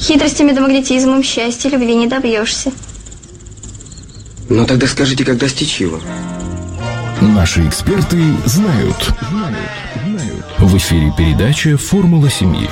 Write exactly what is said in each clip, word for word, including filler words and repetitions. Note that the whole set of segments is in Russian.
Хитростями да магнетизмом счастья любви не добьешься. Ну тогда скажите, как достичь его? Наши эксперты знают. Знают, знают. В эфире передача «Формула семьи».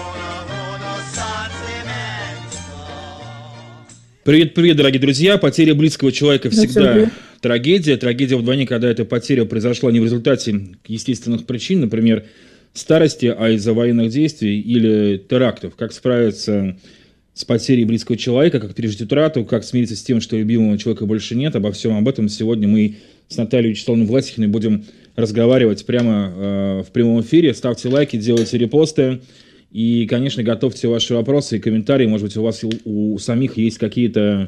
Привет-привет, дорогие друзья. Потеря близкого человека всегда да, трагедия. Трагедия вдвойне, когда эта потеря произошла не в результате естественных причин, например, старости, а из-за военных действий или терактов. Как справиться с потерей близкого человека, как пережить утрату, как смириться с тем, что любимого человека больше нет. Обо всем об этом сегодня мы с Натальей Вячеславовной Власихиной будем разговаривать прямо э, в прямом эфире. Ставьте лайки, делайте репосты. И, конечно, готовьте ваши вопросы и комментарии. Может быть, у вас у, у самих есть какие-то,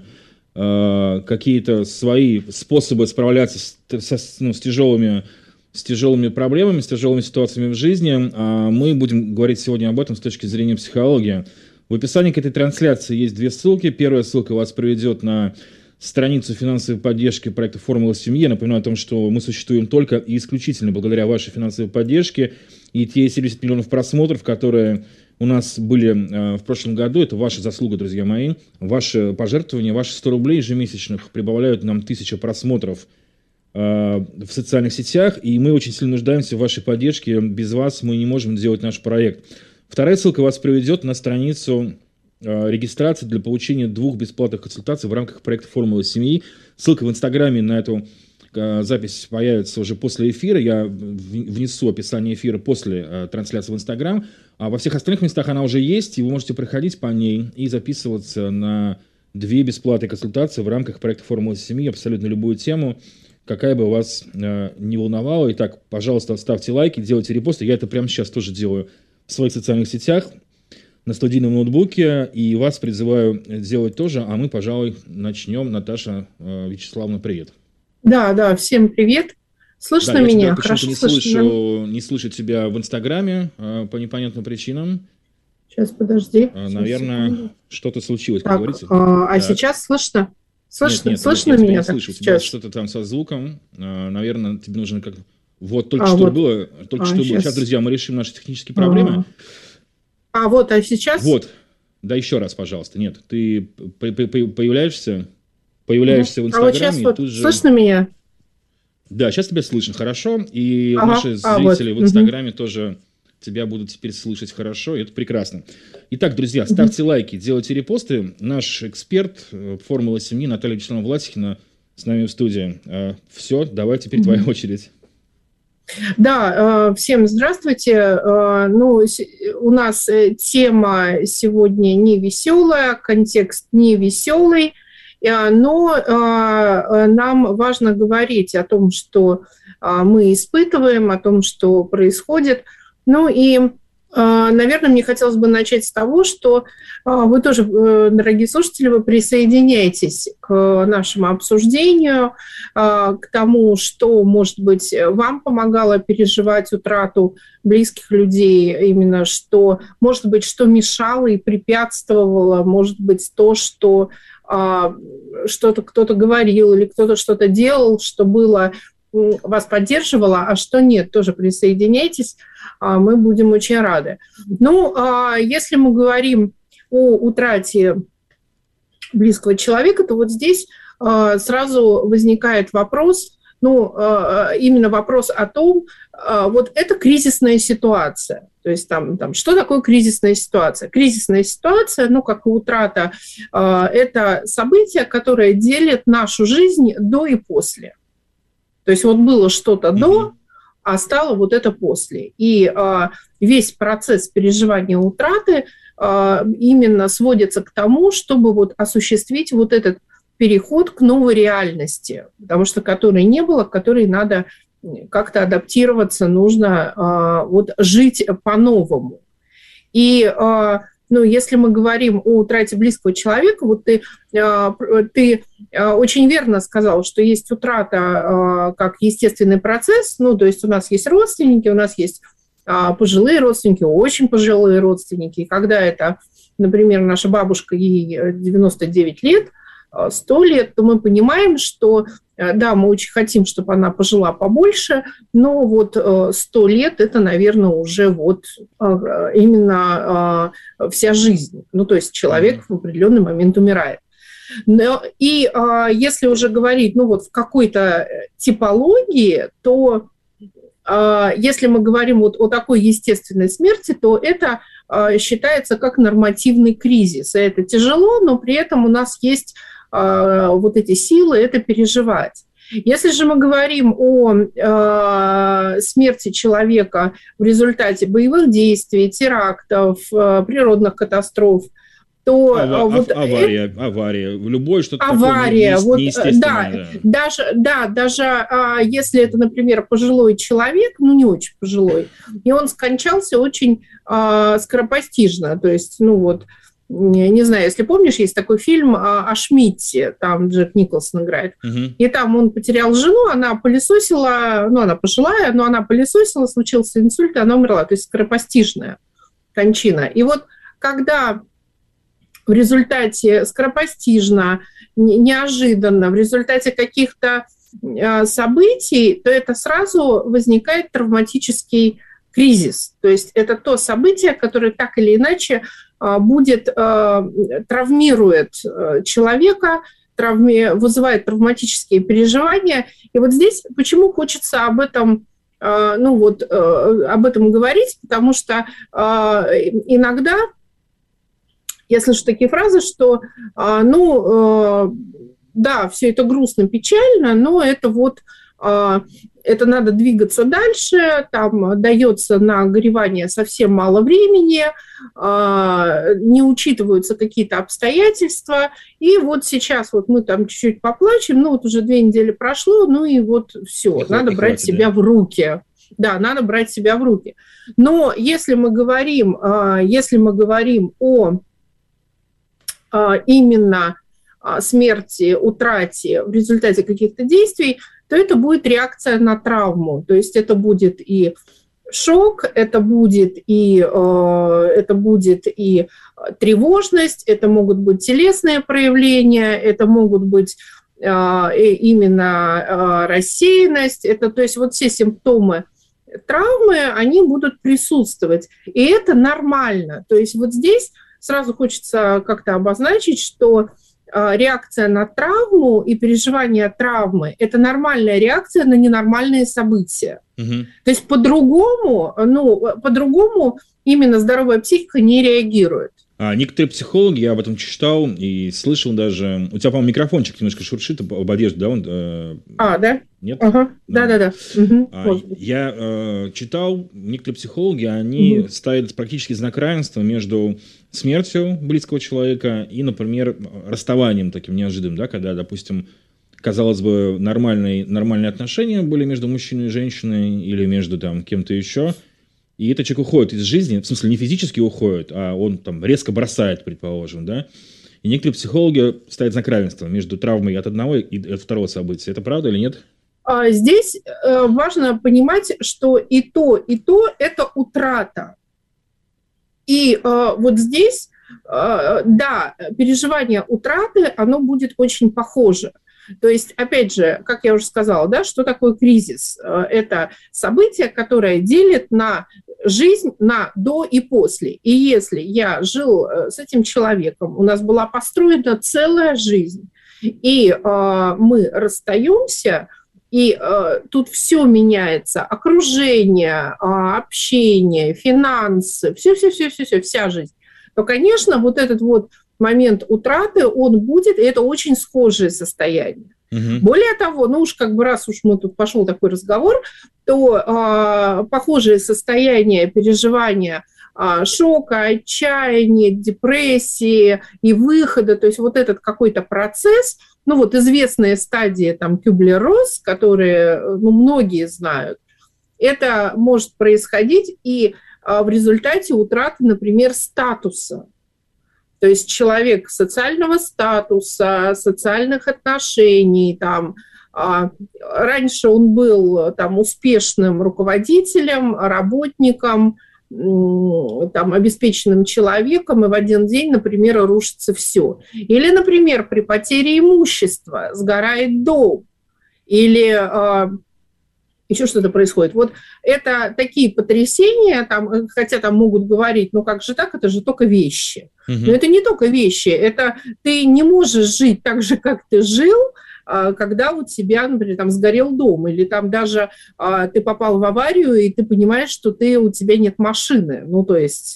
э, какие-то свои способы справляться с, с, ну, с, тяжелыми, с тяжелыми проблемами, с тяжелыми ситуациями в жизни. А мы будем говорить сегодня об этом с точки зрения психологии. В описании к этой трансляции есть две ссылки. Первая ссылка вас приведет на страницу финансовой поддержки проекта «Формула семьи». Я напоминаю о том, что мы существуем только и исключительно благодаря вашей финансовой поддержке. И те семьдесят миллионов просмотров, которые у нас были э, в прошлом году, это ваша заслуга, друзья мои. Ваши пожертвования, ваши сто рублей ежемесячных прибавляют нам тысячу просмотров э, в социальных сетях. И мы очень сильно нуждаемся в вашей поддержке. Без вас мы не можем делать наш проект. Вторая ссылка вас приведет на страницу э, регистрации для получения двух бесплатных консультаций в рамках проекта «Формула семьи». Ссылка в Инстаграме на эту запись появится уже после эфира. Я внесу описание эфира после э, трансляции в Инстаграм. А во всех остальных местах она уже есть, и вы можете проходить по ней и записываться на две бесплатные консультации в рамках проекта «Формула семьи». Абсолютно любую тему, какая бы вас э, не волновала. Итак, пожалуйста, ставьте лайки, делайте репосты. Я это прямо сейчас тоже делаю в своих социальных сетях, на студийном ноутбуке, и вас призываю делать тоже. А мы, пожалуй, начнем. Наташа э, Вячеславовна, привет. Да, да, всем привет. Слышно да, меня? Я Хорошо не слышно. Слышу, не слышу тебя в Инстаграме э, по непонятным причинам. Сейчас, подожди. Э, наверное, секунду. Что-то случилось, как так, говорится. А, а да. сейчас слышно? Слышно, нет, нет, слышно нет, меня? Я слышу. У тебя что-то там со звуком. Э, наверное, тебе нужно как... Вот, только а, что вот. было. Только а, что сейчас. было. Сейчас, друзья, мы решим наши технические проблемы. А, а вот, а сейчас? Вот. Да, еще раз, пожалуйста. Нет, ты появляешься, появляешься угу. в Инстаграме. А вот сейчас и вот тут же... слышно меня? Да, сейчас тебя слышно хорошо, и ага. наши а, зрители вот. в Инстаграме угу. тоже тебя будут теперь слышать хорошо, и это прекрасно. Итак, друзья, ставьте угу. лайки, делайте репосты. Наш эксперт «Формула семьи» Наталья Вячеславовна Власихина с нами в студии. Все, давай теперь угу. твоя очередь. Да, всем здравствуйте. Ну, у нас тема сегодня не веселая, контекст не веселый. Но нам важно говорить о том, что мы испытываем, о том, что происходит. Ну и, наверное, мне хотелось бы начать с того, что вы тоже, дорогие слушатели, вы присоединяетесь к нашему обсуждению, к тому, что, может быть, вам помогало переживать утрату близких людей, именно что, может быть, что мешало и препятствовало, может быть, то, что что-то кто-то говорил или кто-то что-то делал, что было, вас поддерживало, а что нет, тоже присоединяйтесь, мы будем очень рады. Ну, если мы говорим о утрате близкого человека, то вот здесь сразу возникает вопрос, ну, именно вопрос о том, вот это кризисная ситуация. То есть там, там, что такое кризисная ситуация? Кризисная ситуация, ну, как и утрата, это событие, которое делит нашу жизнь до и после. То есть вот было что-то mm-hmm. до, а стало вот это после. И весь процесс переживания утраты именно сводится к тому, чтобы вот осуществить вот этот переход к новой реальности, потому что которой не было, к которой надо как-то адаптироваться, нужно вот жить по-новому. И ну, если мы говорим о утрате близкого человека, вот ты, ты очень верно сказал, что есть утрата как естественный процесс, ну, то есть у нас есть родственники, у нас есть пожилые родственники, очень пожилые родственники, и когда это, например, наша бабушка, ей девяносто девять лет, сто лет, то мы понимаем, что, да, мы очень хотим, чтобы она пожила побольше, но вот сто лет – это, наверное, уже вот именно вся жизнь. Ну, то есть человек в определенный момент умирает. И если уже говорить, ну, вот в какой-то типологии, то если мы говорим вот о такой естественной смерти, то это считается как нормативный кризис. И это тяжело, но при этом у нас есть вот эти силы это переживать. Если же мы говорим о смерти человека в результате боевых действий, терактов, природных катастроф, то Ава- вот авария, это... авария, в любой что-то авария, такое вот, неестественное. Да, да. даже, да, даже а, если это, например, пожилой человек, ну не очень пожилой, и он скончался очень а, скоропостижно, то есть, ну вот, не, не знаю, если помнишь, есть такой фильм а, о Шмидте, там Джек Николсон играет, угу. И там он потерял жену, она пылесосила, ну она пожилая, но она пылесосила, случился инсульт, и она умерла, то есть скоропостижная кончина. И вот когда в результате скоропостижно, неожиданно, в результате каких-то событий, то это сразу возникает травматический кризис. То есть это то событие, которое так или иначе будет, травмирует человека, травме, вызывает травматические переживания. И вот здесь почему хочется об этом, ну вот, об этом говорить, потому что иногда я слышу такие фразы, что, ну, да, все это грустно, печально, но это вот, это надо двигаться дальше, там дается на горевание совсем мало времени, не учитываются какие-то обстоятельства, и вот сейчас вот мы там чуть-чуть поплачем, ну, вот уже две недели прошло, ну, и вот все, и надо брать хватит, себя да. в руки. Да, надо брать себя в руки. Но если мы говорим, если мы говорим о именно смерти, утрате в результате каких-то действий, то это будет реакция на травму. То есть это будет и шок, это будет и, это будет и тревожность, это могут быть телесные проявления, это могут быть именно рассеянность. Это, то есть вот все симптомы травмы, они будут присутствовать. И это нормально. То есть вот здесь сразу хочется как-то обозначить, что реакция на травму и переживание травмы – это нормальная реакция на ненормальные события. Угу. То есть по-другому, ну, по-другому именно здоровая психика не реагирует. А некоторые психологи, я об этом читал и слышал даже... У тебя, по-моему, микрофончик немножко шуршит об одежде, да? Он, э... А, да? Нет? Ага. Да, да, да. Угу. А, я э, читал, некоторые психологи, они угу. ставят практически знак равенства между смертью близкого человека и, например, расставанием таким неожиданным, да, когда, допустим, казалось бы, нормальные, нормальные отношения были между мужчиной и женщиной или между там кем-то еще, и этот человек уходит из жизни, в смысле не физически уходит, а он там резко бросает, предположим, да, и некоторые психологи ставят знак равенства между травмой от одного и от второго события. Это правда или нет? Здесь важно понимать, что и то, и то – это утрата. И вот здесь, да, переживание утраты, оно будет очень похоже. То есть, опять же, как я уже сказала, да, что такое кризис? Это событие, которое делит на жизнь на до и после. И если я жил с этим человеком, у нас была построена целая жизнь, и э, мы расстаемся, и э, тут все меняется, окружение, э, общение, финансы, все-все-все-все, вся жизнь, то, конечно, вот этот вот момент утраты, он будет, и это очень схожее состояние. Угу. Более того, ну уж как бы раз уж мы тут пошел такой разговор, то э, похожее состояние переживания э, шока, отчаяния, депрессии и выхода, то есть вот этот какой-то процесс, ну вот известные стадии там Кюблер-Росс, которые ну, многие знают, это может происходить и э, в результате утраты, например, статуса. То есть человек социального статуса, социальных отношений, там, а, раньше он был там, успешным руководителем, работником, там, обеспеченным человеком, и в один день, например, рушится все. Или, например, при потере имущества сгорает дом, или э, еще что-то происходит. Вот это такие потрясения, там, хотя там могут говорить, ну как же так, это же только вещи. Угу. Но это не только вещи, это ты не можешь жить так же, как ты жил, когда у тебя, например, там сгорел дом, или там даже а, ты попал в аварию, и ты понимаешь, что ты, у тебя нет машины. Ну, то есть,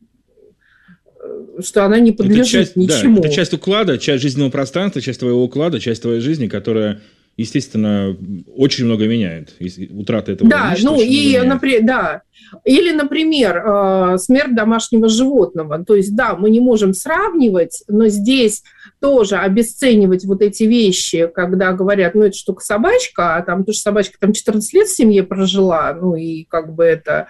что она не подлежит это часть, ничему. Да, это часть уклада, часть жизненного пространства, часть твоего уклада, часть твоей жизни, которая, естественно, очень много меняет. Утрата этого да, ну и, например, да. Или, например, смерть домашнего животного. То есть, да, мы не можем сравнивать, но здесь тоже обесценивать вот эти вещи, когда говорят, ну, это ж только собачка, а там тоже собачка там четырнадцать лет в семье прожила, ну, и как бы это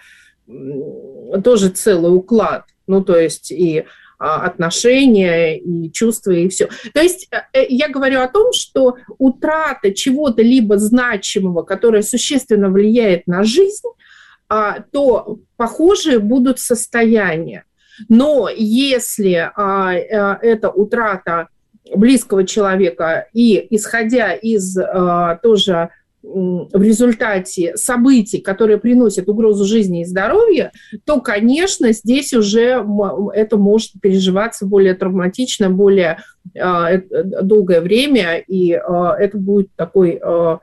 тоже целый уклад. Ну, то есть, и отношения, и чувства, и все. То есть я говорю о том, что утрата чего-то либо значимого, которое существенно влияет на жизнь, то похожие будут состояния. Но если это утрата близкого человека, и исходя из тоже в результате событий, которые приносят угрозу жизни и здоровью, то, конечно, здесь уже это может переживаться более травматично, более долгое время, и это будет такой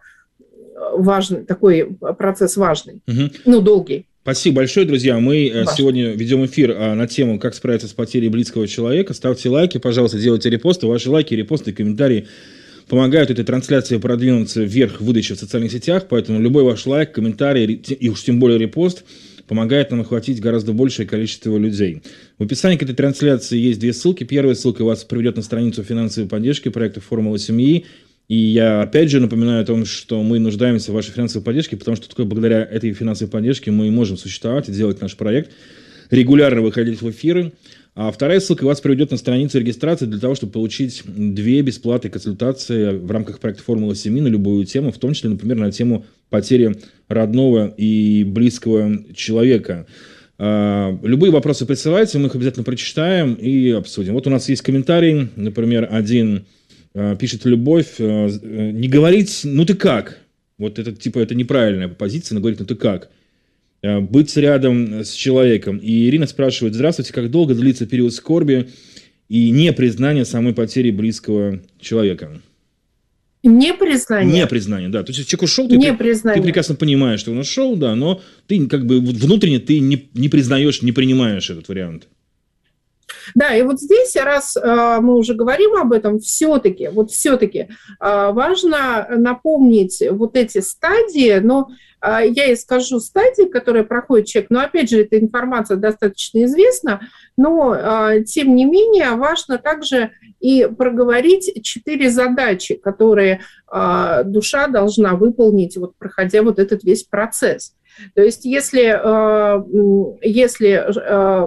важный, такой процесс важный, угу. ну, долгий. Спасибо большое, друзья. Мы Ваш. сегодня ведем эфир на тему «Как справиться с потерей близкого человека». Ставьте лайки, пожалуйста, делайте репосты. Ваши лайки, репосты, комментарии помогают этой трансляции продвинуться вверх в выдаче в социальных сетях. Поэтому любой ваш лайк, комментарий и уж тем более репост помогает нам охватить гораздо большее количество людей. В описании к этой трансляции есть две ссылки. Первая ссылка вас приведет на страницу финансовой поддержки проекта «Формула семьи». И я опять же напоминаю о том, что мы нуждаемся в вашей финансовой поддержке, потому что только благодаря этой финансовой поддержке мы можем существовать и делать наш проект, регулярно выходить в эфиры. А вторая ссылка вас приведет на страницу регистрации для того, чтобы получить две бесплатные консультации в рамках проекта «Формула семьи» на любую тему, в том числе, например, на тему потери родного и близкого человека. Любые вопросы присылайте, мы их обязательно прочитаем и обсудим. Вот у нас есть комментарий, например, один... Пишет Любовь, не говорить, ну ты как? Вот это типа это неправильная позиция, но говорить, ну ты как? Быть рядом с человеком. И Ирина спрашивает, здравствуйте, как долго длится период скорби и непризнания самой потери близкого человека? Непризнание? Непризнание, да. То есть человек ушел, ты, ты прекрасно понимаешь, что он ушел, да, но ты как бы внутренне ты не, не признаешь, не принимаешь этот вариант. Да, и вот здесь, раз э, мы уже говорим об этом, все-таки, вот все-таки э, важно напомнить вот эти стадии, но э, я и скажу стадии, которые проходит человек, но опять же, эта информация достаточно известна, но э, тем не менее важно также и проговорить четыре задачи, которые э, душа должна выполнить, вот, проходя вот этот весь процесс. То есть если, э, если э,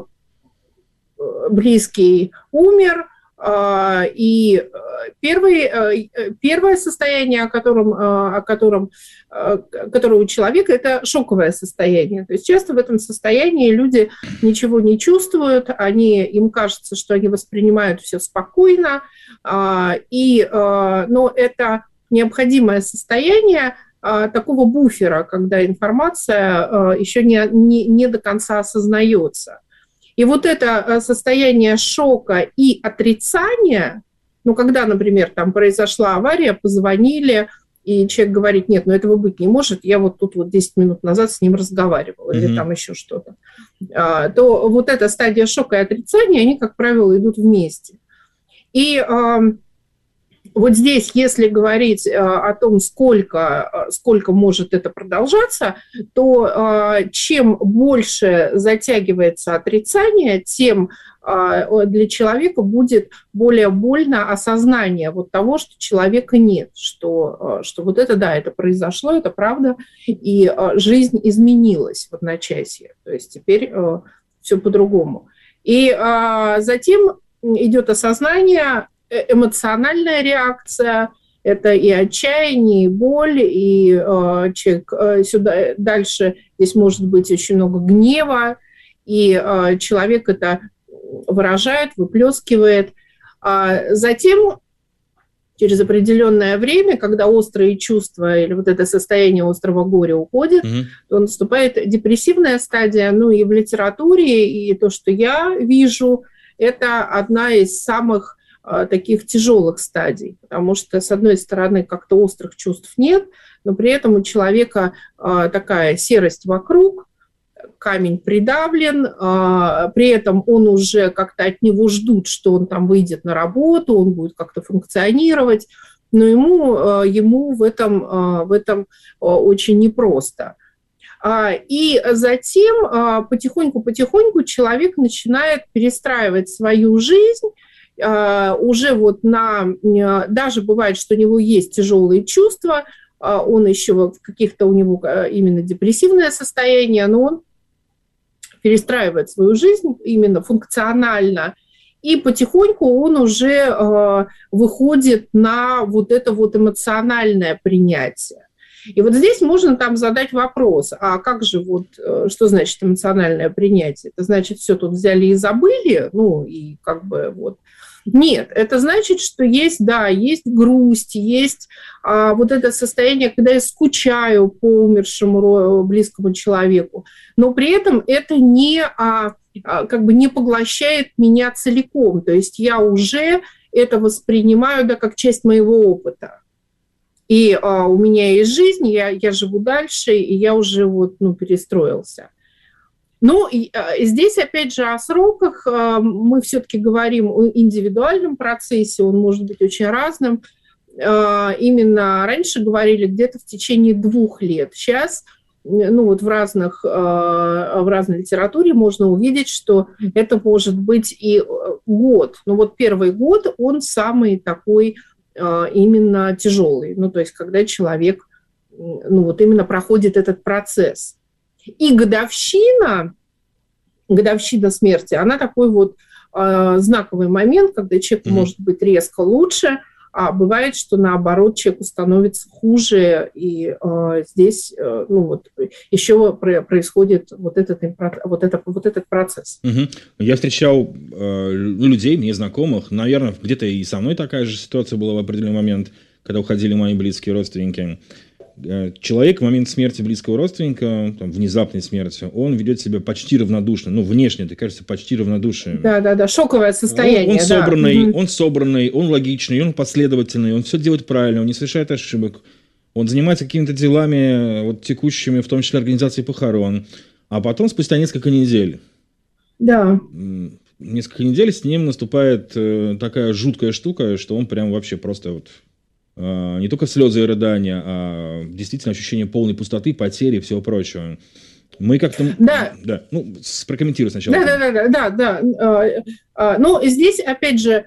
близкий умер, и первый, первое состояние, о котором, о котором, которое у человека, это шоковое состояние. То есть часто в этом состоянии люди ничего не чувствуют, они, им кажется, что они воспринимают все спокойно, и, но это необходимое состояние такого буфера, когда информация еще не, не, не до конца осознается. И вот это состояние шока и отрицания, ну, когда, например, там произошла авария, позвонили, и человек говорит, нет, ну, этого быть не может, я вот тут вот десять минут назад с ним разговаривала, mm-hmm. или там еще что-то, а, то вот эта стадия шока и отрицания, они, как правило, идут вместе. И а, вот здесь, если говорить о том, сколько, сколько может это продолжаться, то чем больше затягивается отрицание, тем для человека будет более больно осознание вот того, что человека нет, что, что вот это, да, это произошло, это правда, и жизнь изменилась в одночасье. То есть теперь все по-другому. И затем идет осознание, эмоциональная реакция, это и отчаяние, и боль, и э, человек э, сюда дальше здесь может быть очень много гнева, и человек это выражает, выплескивает. Затем, через определенное время, когда острые чувства или вот это состояние острого горя уходит, mm-hmm. то наступает депрессивная стадия. Ну и в литературе, и то, что я вижу, это одна из самых таких тяжелых стадий, потому что, с одной стороны, как-то острых чувств нет, но при этом у человека такая серость вокруг, камень придавлен, при этом он уже как-то от него ждут, что он там выйдет на работу, он будет как-то функционировать, но ему, ему в этом, в этом очень непросто. И затем потихоньку-потихоньку человек начинает перестраивать свою жизнь, уже вот на, даже бывает, что у него есть тяжелые чувства, он еще в каких-то у него именно депрессивное состояние, но он перестраивает свою жизнь именно функционально, и потихоньку он уже выходит на вот это вот эмоциональное принятие. И вот здесь можно там задать вопрос, а как же вот, что значит эмоциональное принятие? Это значит, все тут взяли и забыли, ну и как бы вот. Нет, это значит, что есть, да, есть грусть, есть а, вот это состояние, когда я скучаю по умершему близкому человеку, но при этом это не, а, а, как бы не поглощает меня целиком, то есть я уже это воспринимаю, да, как часть моего опыта. И а, у меня есть жизнь, я, я живу дальше, и я уже вот, ну, перестроился. Ну, и, а, здесь, опять же, о сроках а, мы все-таки говорим о индивидуальном процессе, он может быть очень разным. А, именно раньше говорили где-то в течение двух лет. Сейчас, ну, вот в, разных, а, в разной литературе можно увидеть, что это может быть и год. Но вот первый год, он самый такой именно тяжелый, ну, то есть когда человек, ну, вот именно проходит этот процесс. И годовщина, годовщина смерти, она такой вот э, знаковый момент, когда человеку mm-hmm. может быть резко лучше, а бывает, что наоборот человеку становится хуже, и э, здесь э, ну, вот, еще происходит вот этот, вот этот, вот этот процесс. Угу. Я встречал э, людей, мне знакомых, наверное, где-то и со мной такая же ситуация была в определенный момент, когда уходили мои близкие родственники. Человек в момент смерти близкого родственника, там, внезапной смерти, он ведет себя почти равнодушно. Ну, внешне, это кажется, почти равнодушием. Да, да, да, шоковое состояние. Он, он, да. собранный, угу. он собранный, он логичный, он последовательный, он все делает правильно, он не совершает ошибок. Он занимается какими-то делами, вот, текущими, в том числе организацией похорон. А потом, спустя несколько недель, да. несколько недель с ним наступает э, такая жуткая штука, что он прям вообще просто вот... не только слезы и рыдания, а действительно ощущение полной пустоты, потери и всего прочего. Мы как-то... Да. да. Ну, прокомментируй сначала. Да, да, да, да, да, да. Но здесь, опять же,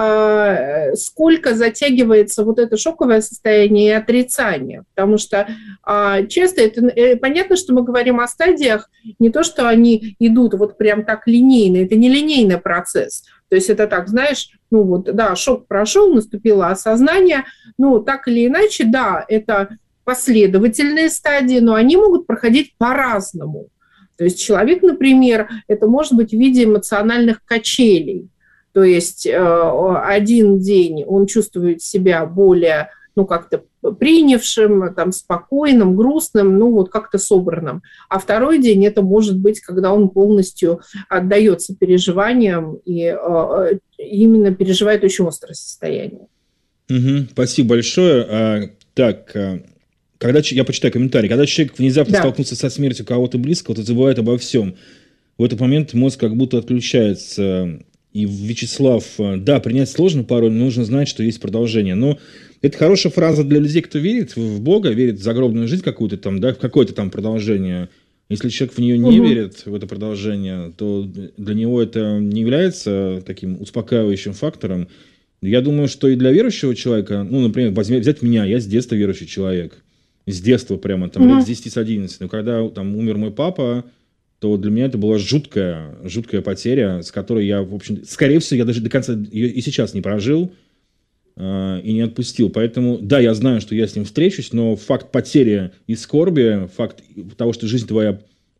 сколько затягивается вот это шоковое состояние и отрицание. Потому что часто это... Понятно, что мы говорим о стадиях, не то, что они идут вот прям так линейно. Это не линейный процесс. То есть это так, знаешь, ну вот, да, шок прошел, наступило осознание. Ну, так или иначе, да, это последовательные стадии, но они могут проходить по-разному. То есть человек, например, это может быть в виде эмоциональных качелей. То есть э, один день он чувствует себя более, ну, как-то принявшим, там, спокойным, грустным, ну, вот как-то собранным. А второй день это может быть, когда он полностью отдается переживаниям и э, именно переживает очень острое состояние. Угу, спасибо большое. А, так, когда я почитаю комментарий. Когда человек внезапно да. столкнулся со смертью кого-то близкого, то забывает обо всем. В этот момент мозг как будто отключается. И, Вячеслав, да, принять сложно порой, но нужно знать, что есть продолжение. Но это хорошая фраза для людей, кто верит в Бога, верит в загробную жизнь какую-то там, да, в какое-то там продолжение. Если человек в нее не угу. верит, в это продолжение, то для него это не является таким успокаивающим фактором. Я думаю, что и для верующего человека, ну, например, возьмем, взять меня, я с детства верующий человек. С детства прямо, там, угу. лет с десяти, с одиннадцати. Но когда там умер мой папа, то для меня это была жуткая, жуткая потеря, с которой я, в общем, скорее всего, я даже до конца ее и сейчас не прожил э, и не отпустил. Поэтому, да, я знаю, что я с ним встречусь, но факт потери и скорби, факт того, что жизнь твоя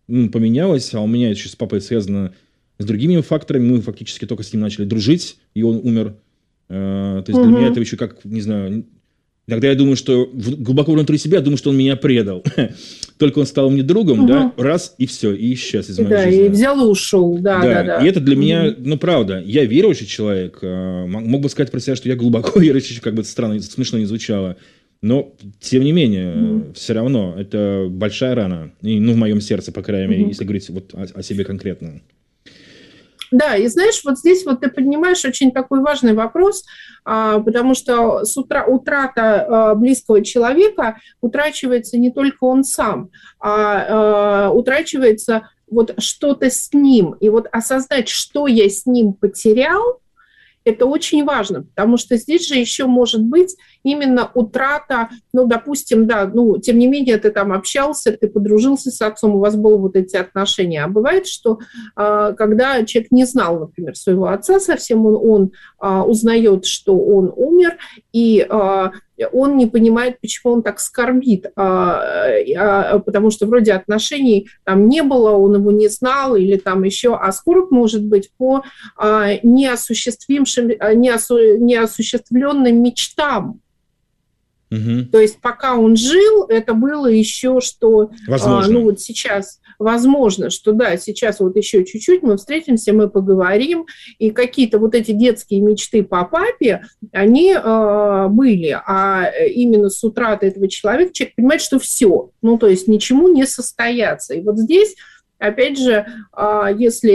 м, поменялось, а у меня еще с папой связано с другими факторами. Мы фактически только с ним начали дружить, и он умер. Э, то есть Мгм. для меня это еще как, не знаю, иногда я думаю, что в- глубоко внутри себя я думаю, что он меня предал. Только он стал мне другом, Мгм. да, раз и все, и исчез из И моей да, жизни. и взял и ушел, да, да, да. И это для меня, Мгм. ну, правда, я верующий человек, э, м- мог бы сказать про себя, что я глубоко верующий, как бы это странно, смешно не звучало, но, тем не менее, Мгм. все равно, это большая рана, и, ну, в моем сердце, по крайней мере, Мгм. если говорить вот о, о себе конкретно. Да, и знаешь, вот здесь вот ты поднимаешь очень такой важный вопрос, а, потому что с утра, утрата а, близкого человека утрачивается не только он сам, а, а утрачивается вот что-то с ним. И вот осознать, что я с ним потерял, это очень важно, потому что здесь же еще может быть именно утрата, ну, допустим, да, ну, тем не менее, ты там общался, ты подружился с отцом, у вас были вот эти отношения. А бывает, что а, когда человек не знал, например, своего отца совсем, он, он а, узнает, что он умер, и а, он не понимает, почему он так скорбит, а, а, потому что вроде отношений там не было, он его не знал, или там еще, а скорбь может быть по а, неосуществившим, неосу, неосуществленным мечтам. Угу. То есть пока он жил, это было еще, что Возможно. а, ну вот сейчас возможно, что да, сейчас вот еще чуть-чуть мы встретимся, мы поговорим, и какие-то вот эти детские мечты по папе, они э, были, а именно с утратой этого человека человек понимает, что все, ну то есть ничему не состояться. И вот здесь опять же, если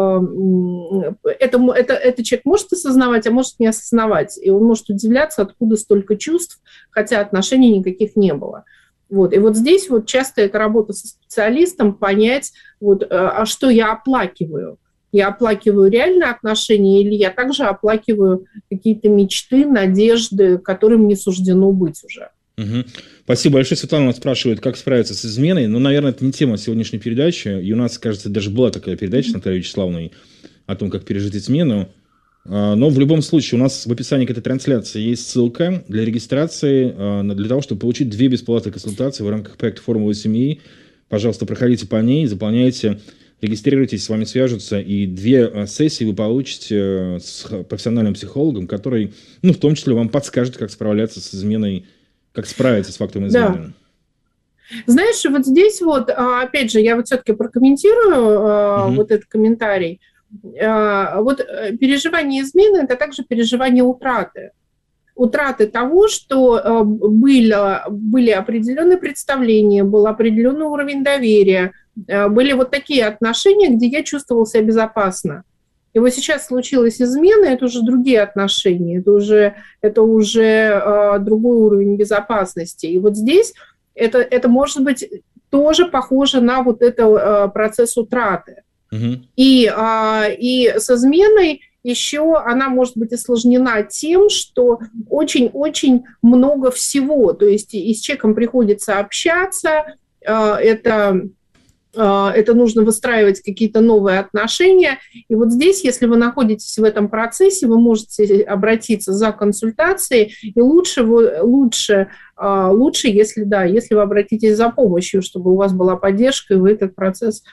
это, это, это человек может осознавать, а может не осознавать, и он может удивляться, откуда столько чувств, хотя отношений никаких не было. Вот. И вот здесь вот часто это работа со специалистом, понять, вот, а что я оплакиваю. Я оплакиваю реальные отношения или я также оплакиваю какие-то мечты, надежды, которым не суждено быть уже. Угу. Спасибо большое. Светлана нас спрашивает, как справиться с изменой. Ну, наверное, это не тема сегодняшней передачи. И у нас, кажется, даже была такая передача с Натальей Вячеславовной о том, как пережить измену. Но в любом случае у нас в описании к этой трансляции есть ссылка для регистрации, для того, чтобы получить две бесплатные консультации в рамках проекта «Формула семьи». Пожалуйста, проходите по ней, заполняйте, регистрируйтесь, с вами свяжутся, и две сессии вы получите с профессиональным психологом, который, ну, в том числе, вам подскажет, как справляться с изменой, как справиться с фактом измены. Да. Знаешь, вот здесь вот, опять же, я вот все-таки прокомментирую угу. вот этот комментарий. Вот переживание измены – это также переживание утраты. Утраты того, что были, были определенные представления, был определенный уровень доверия, были вот такие отношения, где я чувствовал себя безопасно. И вот сейчас случилась измена, это уже другие отношения, это уже, это уже э, другой уровень безопасности. И вот здесь это, это может быть тоже похоже на вот этот э, процесс утраты. Uh-huh. И, э, и с изменой еще она может быть осложнена тем, что очень-очень много всего. То есть и с человеком приходится общаться, э, это... это нужно выстраивать какие-то новые отношения. И вот здесь, если вы находитесь в этом процессе, вы можете обратиться за консультацией, и лучше, лучше, лучше если, да, если вы обратитесь за помощью, чтобы у вас была поддержка, и вы этот процесс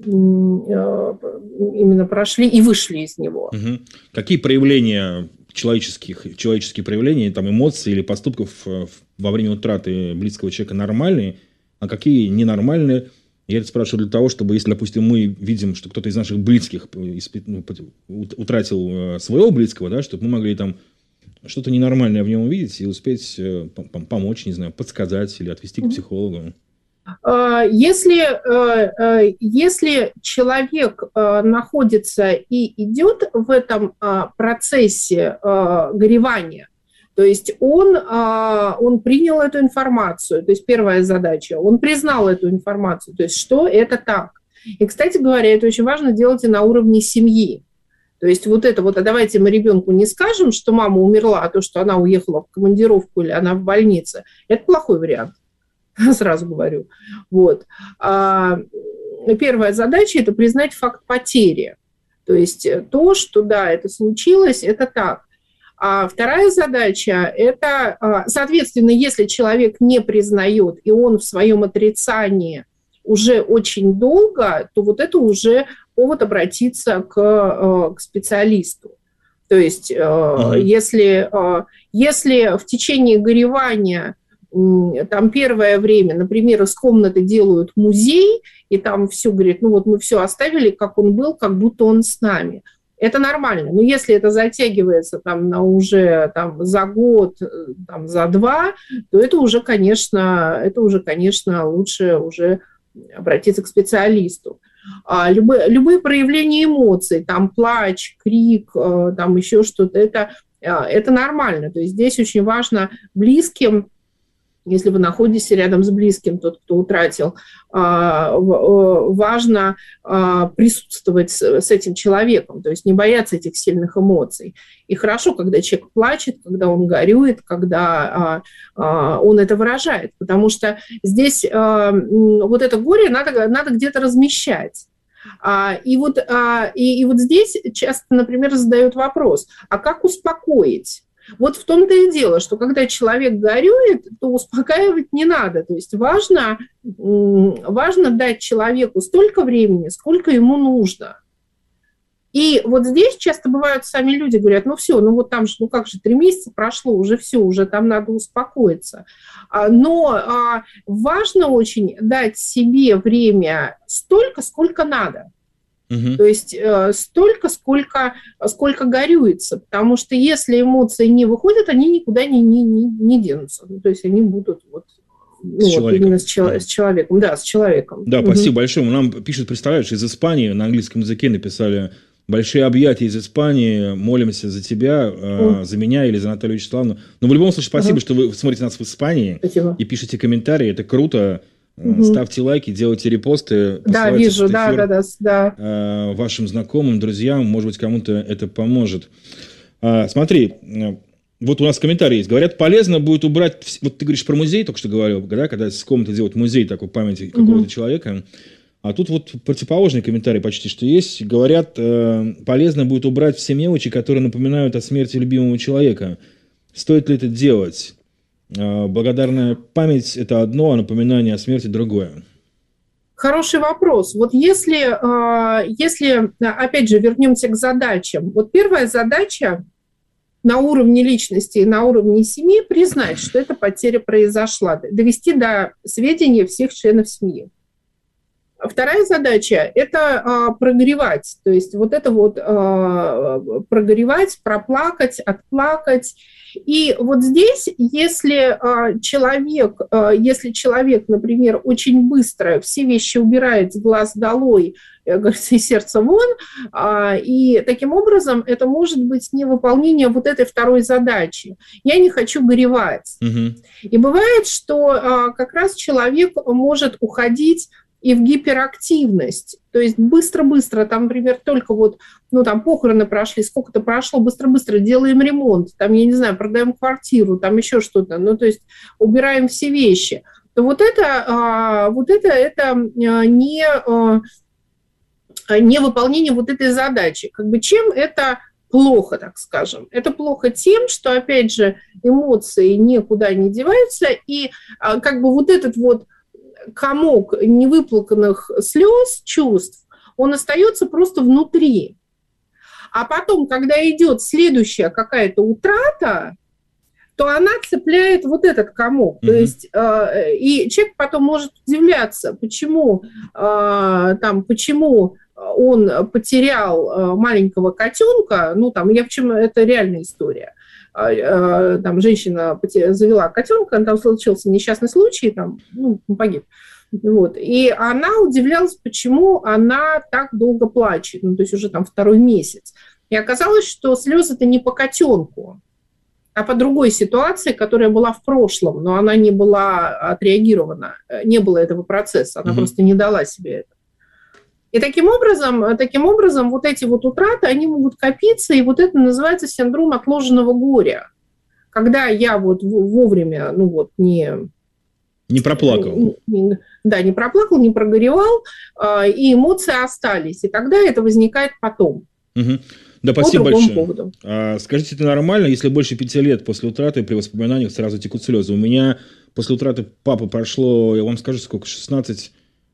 именно прошли и вышли из него. Угу. Какие проявления человеческих, человеческие проявления, там, эмоций или поступков во время утраты близкого человека нормальные, а какие ненормальные? Я это спрашиваю для того, чтобы, если, допустим, мы видим, что кто-то из наших близких утратил своего близкого, да, чтобы мы могли там что-то ненормальное в нем увидеть и успеть помочь, не знаю, подсказать или отвести к психологу. Если, если человек находится и идет в этом процессе горевания, то есть он, он принял эту информацию, то есть первая задача, он признал эту информацию, то есть что это так. И, кстати говоря, это очень важно делать и на уровне семьи. То есть вот это вот, а давайте мы ребенку не скажем, что мама умерла, а то, что она уехала в командировку или она в больнице, это плохой вариант, сразу говорю. Вот. Первая задача – это признать факт потери. То есть то, что да, это случилось, это так. А вторая задача – это, соответственно, если человек не признает, и он в своем отрицании уже очень долго, то вот это уже повод обратиться к, к специалисту. То есть mm-hmm. если, если в течение горевания там первое время, например, из комнаты делают музей, и там все говорит, ну вот мы все оставили, как он был, как будто он с нами. Это нормально. Но если это затягивается там, на уже там, за год, там, за два, то это уже, конечно, это уже, конечно, лучше уже обратиться к специалисту. А любые, любые проявления эмоций, там плач, крик, там еще что-то, это, это нормально. То есть здесь очень важно близким, если вы находитесь рядом с близким, тот, кто утратил, важно присутствовать с этим человеком, то есть не бояться этих сильных эмоций. И хорошо, когда человек плачет, когда он горюет, когда он это выражает, потому что здесь вот это горе надо, надо где-то размещать. И вот, и, и вот здесь часто, например, задают вопрос, а как успокоить? Вот в том-то и дело, что когда человек горюет, то успокаивать не надо. То есть важно, важно дать человеку столько времени, сколько ему нужно. И вот здесь часто бывают сами люди говорят, ну все, ну вот там же, ну как же, три месяца прошло, уже все, уже там надо успокоиться. Но важно очень дать себе время столько, сколько надо. Угу. То есть э, столько, сколько, сколько горюется, потому что если эмоции не выходят, они никуда не, не, не, не денутся. Ну, то есть они будут вот, ну, с, вот именно с, чело- с человеком. Да, с человеком. Да, угу. Спасибо большое. Нам пишут, представляешь, из Испании на английском языке написали большие объятия из Испании, молимся за тебя, э, за меня или за Наталью Вячеславовну. Но в любом случае спасибо, угу. что вы смотрите нас в Испании спасибо. И пишете комментарии, это круто. Угу. Ставьте лайки, делайте репосты. Да, вижу, да, да, да, да. Э, вашим знакомым, друзьям, может быть, кому-то это поможет. А, смотри, вот у нас комментарий есть. Говорят, полезно будет убрать... Вот ты говоришь про музей, только что говорил, да, когда с комнаты делают музей такой памяти какого-то угу. человека. А тут вот противоположный комментарий почти что есть. Говорят, э, полезно будет убрать все мелочи, которые напоминают о смерти любимого человека. Стоит ли это делать? Благодарная память – это одно, а напоминание о смерти – другое. Хороший вопрос. Вот если, если, опять же, вернемся к задачам. Вот первая задача на уровне личности и на уровне семьи – признать, что эта потеря произошла, довести до сведения всех членов семьи. Вторая задача – это а, прогревать, то есть вот это вот а, прогревать, проплакать, отплакать. И вот здесь, если а, человек, а, если человек, например, очень быстро все вещи убирает с глаз долой, говорится, из сердца вон, а, и таким образом это может быть невыполнение вот этой второй задачи. Я не хочу горевать. Угу. И бывает, что а, как раз человек может уходить и в гиперактивность, то есть быстро-быстро, там, например, только вот, ну, там, похороны прошли, сколько-то прошло, быстро-быстро делаем ремонт, там, я не знаю, продаем квартиру, там еще что-то, ну, то есть убираем все вещи, то вот это, вот это, это не, не выполнение вот этой задачи. Как бы чем это плохо, так скажем? Это плохо тем, что, опять же, эмоции никуда не деваются, и как бы вот этот вот комок невыплаканных слез, чувств, он остается просто внутри. А потом, когда идет следующая какая-то утрата, то она цепляет вот этот комок. Mm-hmm. То есть, э, и человек потом может удивляться, почему, э, там, почему он потерял маленького котенка. Ну, там, я почему, это реальная история. Там женщина завела котенка, там случился несчастный случай, там, ну, погиб. Вот. И она удивлялась, почему она так долго плачет, ну, то есть уже там второй месяц. И оказалось, что слезы-то не по котенку, а по другой ситуации, которая была в прошлом, но она не была отреагирована, не было этого процесса, она mm-hmm. просто не дала себе это. И таким образом, таким образом вот эти вот утраты, они могут копиться, и вот это называется синдром отложенного горя. Когда я вот вовремя, ну вот, не... Не проплакал. Не, да, не проплакал, не прогоревал, и эмоции остались. И тогда это возникает потом. Угу. Да, спасибо большое. А, скажите, это нормально, если больше пяти лет после утраты при воспоминаниях сразу текут слезы? У меня после утраты папы прошло, я вам скажу, сколько, шестнадцать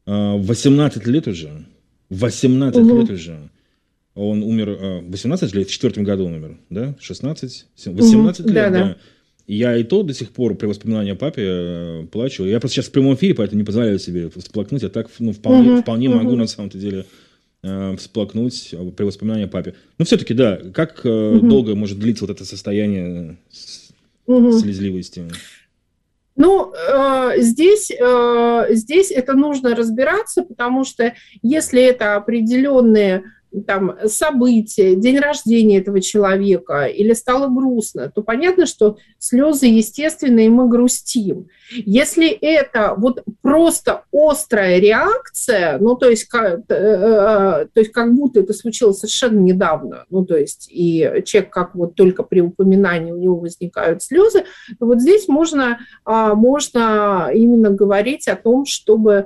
восемнадцать лет уже. восемнадцать угу. лет уже. Он умер восемнадцать лет, в четвертом году он умер, да? шестнадцать, восемнадцать угу. лет, да. да. Я и то до сих пор при воспоминании о папе плачу. Я просто сейчас в прямом эфире, поэтому не позволяю себе всплакнуть, а так ну, вполне, угу. вполне угу. могу на самом-то деле всплакнуть при воспоминании о папе. Но все-таки, да, как угу. долго может длиться вот это состояние угу. слезливости? Ну, э, здесь, э, здесь это нужно разбираться, потому что если это определенные там, события, день рождения этого человека, или стало грустно, то понятно, что слезы естественны, и мы грустим. Если это вот просто острая реакция, ну, то есть, как, то есть как будто это случилось совершенно недавно, ну, то есть и человек, как вот только при упоминании у него возникают слезы, то вот здесь можно, можно именно говорить о том, чтобы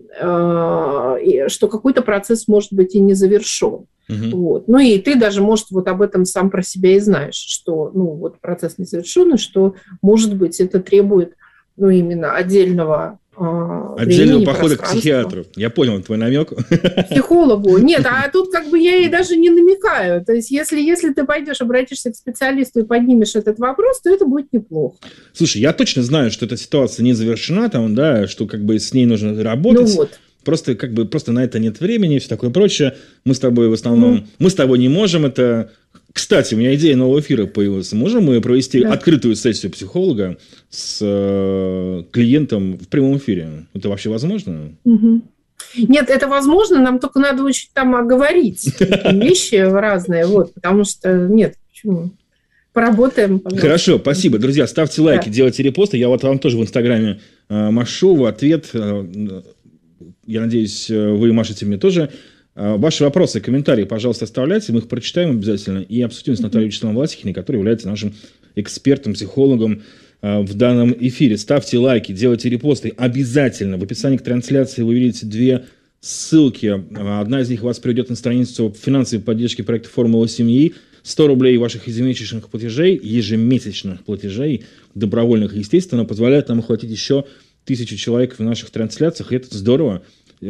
что какой-то процесс может быть и не завершен. Uh-huh. Вот. Ну и ты даже, может, вот об этом сам про себя и знаешь, что ну, вот процесс не завершен, и что, может быть, это требует ну, именно отдельного Отдельного похода к психиатру. Я понял твой намек. Психологу. Нет, а тут как бы я и даже не намекаю. То есть если, если ты пойдешь, обратишься к специалисту и поднимешь этот вопрос, то это будет неплохо. Слушай, я точно знаю, что эта ситуация не завершена, там, да, что как бы с ней нужно работать. Ну вот. Просто, как бы, просто на это нет времени и все такое прочее. Мы с тобой в основном... Mm. Мы с тобой не можем это... Кстати, у меня идея нового эфира появилась. Можем мы провести да. открытую сессию психолога с э, клиентом в прямом эфире? Это вообще возможно? Угу. Нет, это возможно, нам только надо очень там оговорить вещи разные, вот, потому что нет, почему? Поработаем. Пожалуйста. Хорошо, спасибо. Друзья, ставьте лайки, да. делайте репосты. Я вот вам тоже в Инстаграме э, машу в ответ. Э, я надеюсь, вы машете мне тоже. Ваши вопросы, комментарии, пожалуйста, оставляйте, мы их прочитаем обязательно и обсудим с Натальей Вячеславовной Власихиной, которая является нашим экспертом, психологом в данном эфире. Ставьте лайки, делайте репосты. Обязательно в описании к трансляции вы видите две ссылки. Одна из них вас приведет на страницу финансовой поддержки проекта «Формула семьи». сто рублей ваших ежемесячных платежей, ежемесячных платежей, добровольных, естественно, позволяет нам охватить еще тысячу человек в наших трансляциях, и это здорово.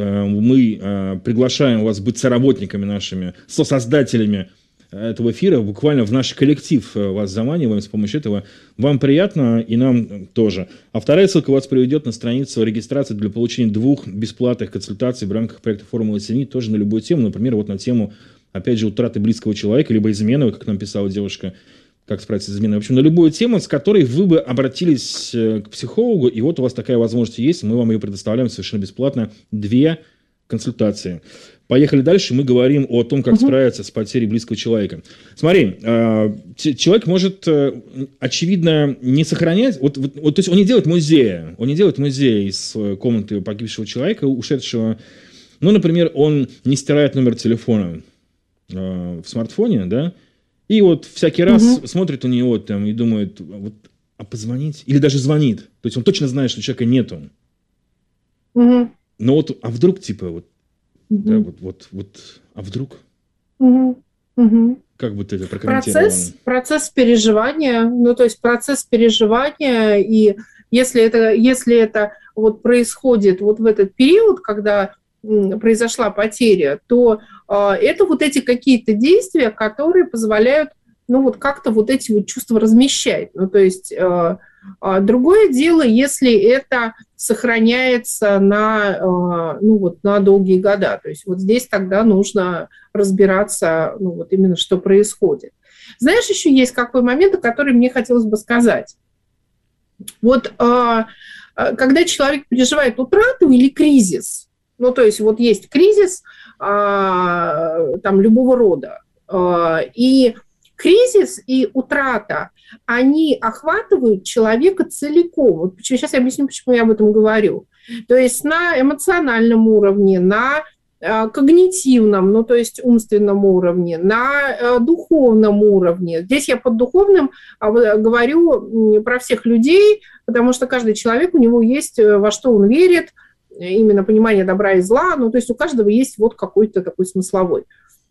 Мы приглашаем вас быть соработниками нашими, сосоздателями этого эфира, буквально в наш коллектив вас заманиваем с помощью этого. Вам приятно, и нам тоже. А вторая ссылка вас приведет на страницу регистрации для получения двух бесплатных консультаций в рамках проекта «Формула семьи», тоже на любую тему, например, вот на тему, опять же, утраты близкого человека, либо измены, как нам писала девушка, как справиться с изменой. В общем, на любую тему, с которой вы бы обратились к психологу, и вот у вас такая возможность есть, мы вам ее предоставляем совершенно бесплатно, две консультации. Поехали дальше, мы говорим о том, как угу. справиться с потерей близкого человека. Смотри, человек может, очевидно, не сохранять, вот, вот, вот, то есть он не делает музея, он не делает музея из комнаты погибшего человека, ушедшего, ну, например, он не стирает номер телефона в смартфоне, да, и вот всякий раз угу. смотрит у него там и думает, вот, а позвонить? Или даже звонит. То есть он точно знает, что человека нету. Угу. Но вот, а вдруг, типа, вот, угу. да, вот, вот, вот, а вдруг? Угу. Угу. Как бы ты это прокомментировала? Процесс, процесс переживания, ну, то есть процесс переживания, и если это, если это вот происходит вот в этот период, когда произошла потеря, то э, это вот эти какие-то действия, которые позволяют, ну, вот как-то вот эти вот чувства размещать. Ну, то есть э, э, другое дело, если это сохраняется на, э, ну, вот на долгие года. То есть вот здесь тогда нужно разбираться, ну, вот именно что происходит. Знаешь, еще есть какой момент, о котором мне хотелось бы сказать. Вот э, когда человек переживает утрату или кризис, ну, то есть вот есть кризис а, там любого рода. А, и кризис и утрата, они охватывают человека целиком. Вот сейчас я объясню, почему я об этом говорю. То есть на эмоциональном уровне, на а, когнитивном, ну, то есть умственном уровне, на а, духовном уровне. Здесь я под духовным а, говорю про всех людей, потому что каждый человек, у него есть во что он верит, именно понимание добра и зла, ну, то есть у каждого есть вот какой-то такой смысловой.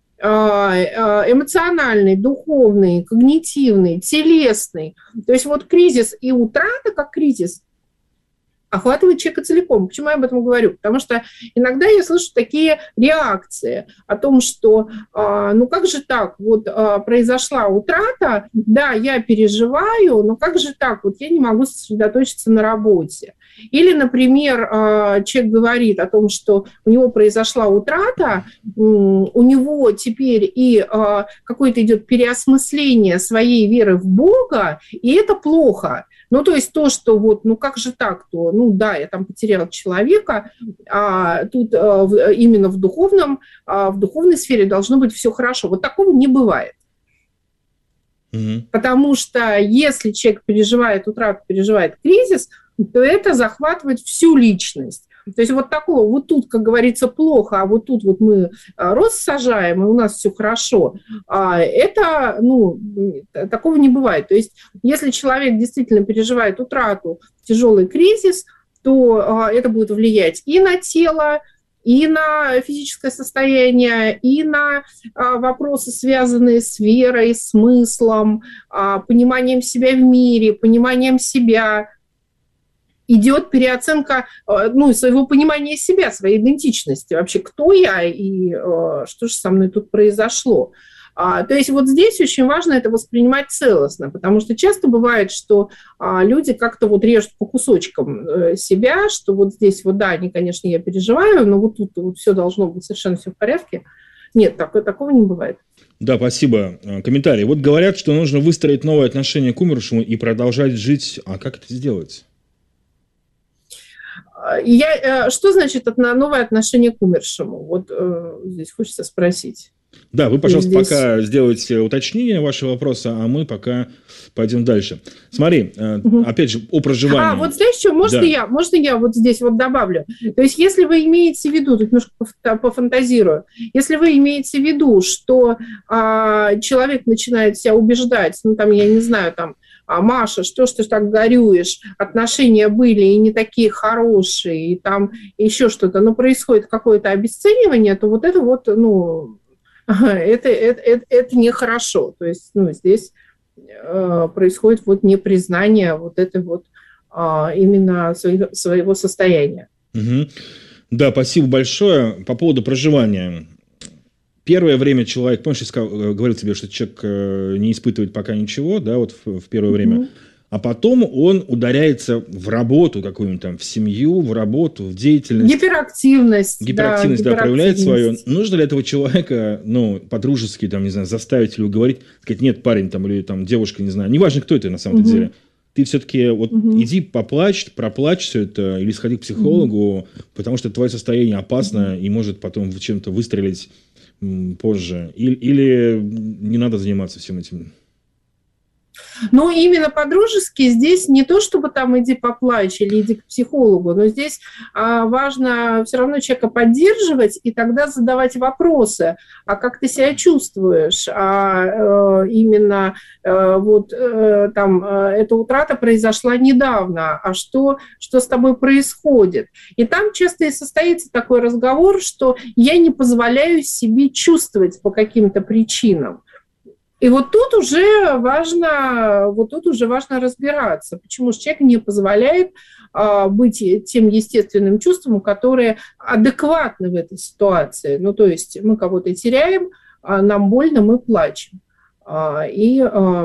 Эмоциональный, духовный, когнитивный, телесный. То есть вот кризис и утрата как кризис, охватывает человека целиком. Почему я об этом говорю? Потому что иногда я слышу такие реакции о том, что ну как же так, вот произошла утрата, да, я переживаю, но как же так, вот я не могу сосредоточиться на работе. Или, например, человек говорит о том, что у него произошла утрата, у него теперь и какое-то идет переосмысление своей веры в Бога, и это плохо. Ну, то есть то, что вот, ну как же так-то, ну да, я там потерял человека, а тут а, в, именно в духовном, а, в духовной сфере должно быть все хорошо. Вот такого не бывает. Mm-hmm. Потому что если человек переживает утрату, переживает кризис, то это захватывает всю личность. То есть вот такого, вот тут, как говорится, плохо, а вот тут вот мы рост сажаем, и у нас все хорошо. Это, ну, такого не бывает. То есть если человек действительно переживает утрату, тяжелый кризис, то это будет влиять и на тело, и на физическое состояние, и на вопросы, связанные с верой, смыслом, пониманием себя в мире, пониманием себя. Идет переоценка, ну, своего понимания себя, своей идентичности. Вообще, кто я и э, что же со мной тут произошло. А, то есть вот здесь очень важно это воспринимать целостно, потому что часто бывает, что а, люди как-то вот режут по кусочкам э, себя, что вот здесь вот, да, они, конечно, я переживаю, но вот тут вот все должно быть совершенно все в порядке. Нет, так, такого не бывает. Да, спасибо. Комментарий. Вот говорят, что нужно выстроить новые отношения к умершему и продолжать жить. А как это сделать? Я, что значит новое отношение к умершему? Вот э, здесь хочется спросить. Да, вы, пожалуйста, здесь... пока сделайте уточнение вашего вопроса, а мы пока пойдем дальше. Смотри, угу. опять же, о проживании. А, вот знаешь что, можно, да. я, можно я вот здесь вот добавлю? То есть если вы имеете в виду, тут немножко пофантазирую, если вы имеете в виду, что а, человек начинает себя убеждать, ну там, я не знаю, там, а Маша, что ж ты так горюешь, отношения были и не такие хорошие, и там еще что-то, но происходит какое-то обесценивание, то вот это вот, ну, это, это, это, это нехорошо. То есть, ну, здесь э, происходит вот непризнание вот этой вот э, именно своего, своего состояния. Угу. Да, спасибо большое. По поводу проживания. Первое время человек, помнишь, я сказал, говорил тебе, что человек не испытывает пока ничего, да, вот в, в первое mm-hmm. время, а потом он ударяется в работу какую-нибудь там, в семью, в работу, в деятельность. Гиперактивность. Гиперактивность, да, да проявляет свое. Нужно ли этого человека, ну, по-дружески, там, не знаю, заставить или уговорить, сказать, нет, парень там, или там девушка, не знаю, неважно, кто это на самом-то mm-hmm. деле, ты все-таки вот mm-hmm. иди поплачь, проплачь все это, или сходи к психологу, mm-hmm. потому что твое состояние опасно mm-hmm. и может потом чем-то выстрелить позже? Или, или не надо заниматься всем этим? Ну, именно по-дружески здесь не то, чтобы там иди поплачь или иди к психологу, но здесь а, важно все равно человека поддерживать и тогда задавать вопросы. А как ты себя чувствуешь? А, э, именно э, вот э, там э, эта утрата произошла недавно, а что, что с тобой происходит? И там часто и состоится такой разговор, что я не позволяю себе чувствовать по каким-то причинам. И вот тут уже важно, вот тут уже важно разбираться, почему же человек не позволяет а, быть тем естественным чувством, которое адекватно в этой ситуации. Ну, то есть мы кого-то теряем, а нам больно, мы плачем. А, и а,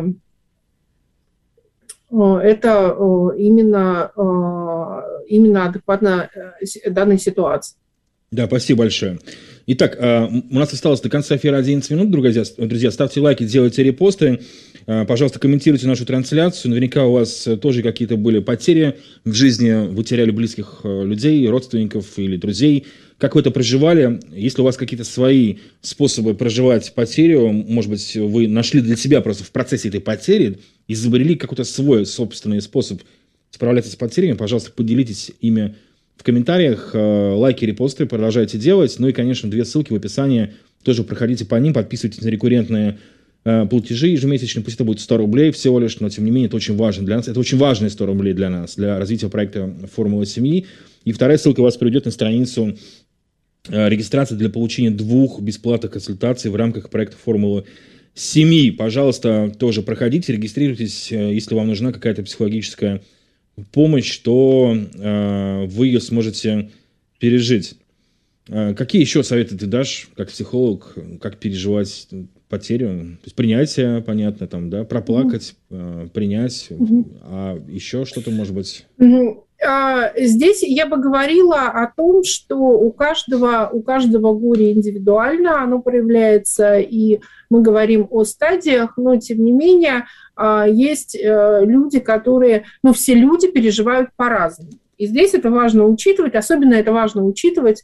это именно, а, именно адекватно данной ситуации. Да, спасибо большое. Итак, у нас осталось до конца эфира одиннадцать минут, друзья. Друзья, ставьте лайки, делайте репосты. Пожалуйста, комментируйте нашу трансляцию. Наверняка у вас тоже какие-то были потери в жизни. Вы теряли близких людей, родственников или друзей. Как вы это проживали? Если у вас какие-то свои способы проживать потерю, может быть, вы нашли для себя просто в процессе этой потери, изобрели какой-то свой собственный способ справляться с потерями, пожалуйста, поделитесь ими в комментариях, лайки, репосты продолжайте делать. Ну и, конечно, две ссылки в описании. Тоже проходите по ним, подписывайтесь на рекуррентные платежи ежемесячные. Пусть это будет сто рублей всего лишь, но тем не менее это очень важно для нас. Это очень важные сто рублей для нас, для развития проекта «Формула семьи». И вторая ссылка вас приведет на страницу регистрации для получения двух бесплатных консультаций в рамках проекта «Формула семьи». Пожалуйста, тоже проходите, регистрируйтесь, если вам нужна какая-то психологическая помощь, то э, вы ее сможете пережить. Э, какие еще советы ты дашь, как психолог, как переживать потерю? То есть принятие, понятно, там, да, проплакать, mm-hmm. э, принять, mm-hmm. а еще что-то, может быть? Mm-hmm. Здесь я бы говорила о том, что у каждого, у каждого горе индивидуально, оно проявляется, и мы говорим о стадиях, но тем не менее есть люди, которые, ну, все люди переживают по-разному. И здесь это важно учитывать, особенно это важно учитывать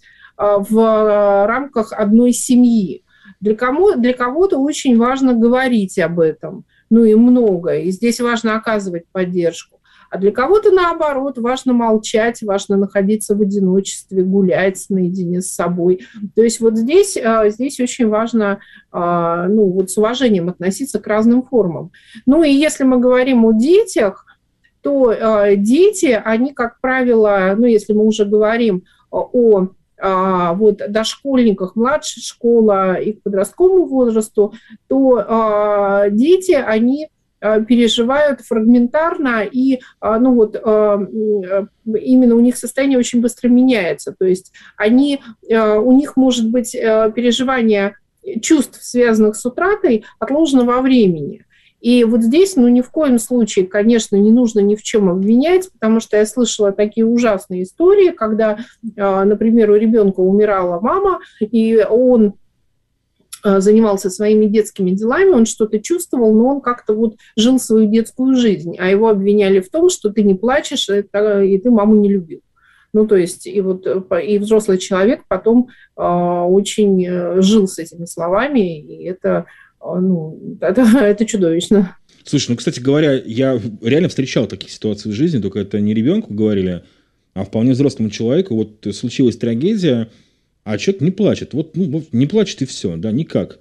в рамках одной семьи. Для кого, для кого-то очень важно говорить об этом, ну и много, и здесь важно оказывать поддержку. А для кого-то, наоборот, важно молчать, важно находиться в одиночестве, гулять наедине с собой. То есть вот здесь, здесь очень важно, ну, вот с уважением относиться к разным формам. Ну и если мы говорим о детях, то дети, они, как правило, ну, если мы уже говорим о вот, дошкольниках, младшей школы и к подростковому возрасту, то дети, они переживают фрагментарно, и ну вот, именно у них состояние очень быстро меняется. То есть они, у них может быть переживание чувств, связанных с утратой, отложено во времени. И вот здесь, ну, ни в коем случае, конечно, не нужно ни в чем обвинять, потому что я слышала такие ужасные истории, когда, например, у ребенка умирала мама, и он занимался своими детскими делами, он что-то чувствовал, но он как-то вот жил свою детскую жизнь, а его обвиняли в том, что ты не плачешь, и ты маму не любил. Ну, то есть, и вот и взрослый человек потом э, очень жил с этими словами, и это, э, ну, это, это чудовищно. Слушай, ну, кстати говоря, я реально встречал такие ситуации в жизни, только это не ребенку говорили, а вполне взрослому человеку. Вот случилась трагедия, а человек не плачет. Вот, ну, не плачет и все, да, никак.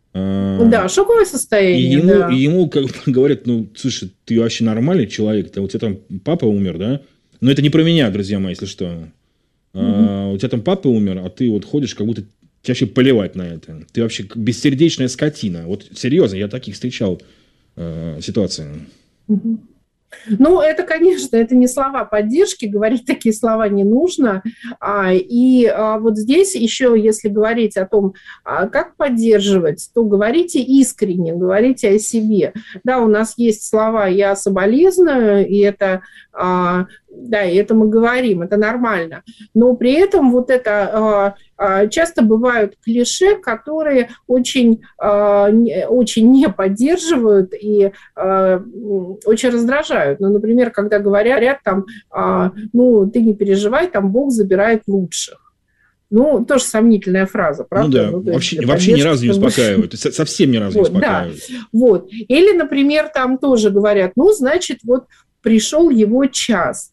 Да, шоковое состояние. И ему, да. и ему как бы говорят, ну, слушай, ты вообще нормальный человек, у тебя там папа умер, да? Но это не про меня, друзья мои, если что. Mm-hmm. А, у тебя там папа умер, а ты вот ходишь, как будто тебе вообще плевать на это. Ты вообще бессердечная скотина. Вот серьезно, я таких встречал э, ситуаций. Mm-hmm. Ну, это, конечно, это не слова поддержки, говорить такие слова не нужно. И вот здесь еще, если говорить о том, как поддерживать, то говорите искренне, говорите о себе. Да, у нас есть слова «я соболезную», и это, да, и это мы говорим, это нормально. Но при этом вот это часто бывают клише, которые очень, очень не поддерживают и очень раздражают. Ну, например, когда говорят там, ну, ты не переживай, там Бог забирает лучших. Ну, тоже сомнительная фраза, правда? Ну да, ну, вообще, вообще ни разу не успокаивают, совсем ни разу вот, не успокаивают. Да. Вот. Или, например, там тоже говорят, ну, значит, вот пришел его час.